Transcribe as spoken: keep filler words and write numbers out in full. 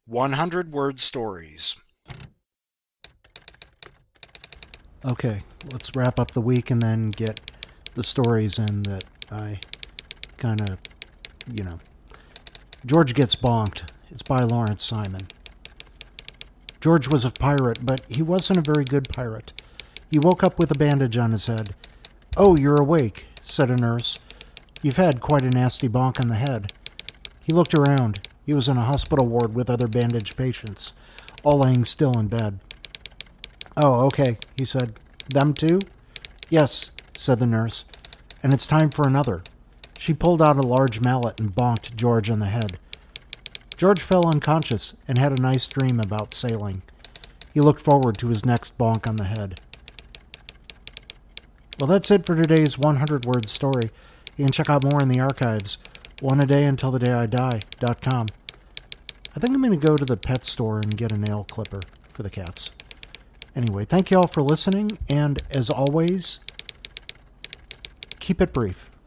one hundred word stories. Okay, let's wrap up the week and then get the stories in that I kind of, you know. George Gets Bonked. It's by Lawrence Simon. George was a pirate, but he wasn't a very good pirate. He woke up with a bandage on his head. "Oh, you're awake," said a nurse. "You've had quite a nasty bonk on the head." He looked around. He was in a hospital ward with other bandaged patients, all laying still in bed. "Oh, okay," he said. "Them too?" "Yes," said the nurse. "And it's time for another." She pulled out a large mallet and bonked George on the head. George fell unconscious and had a nice dream about sailing. He looked forward to his next bonk on the head. Well, that's it for today's one hundred word story. You can check out more in the archives. one a day until the day I die dot com. I think I'm going to go to the pet store and get a nail clipper for the cats. Anyway, thank you all for listening, and as always, keep it brief.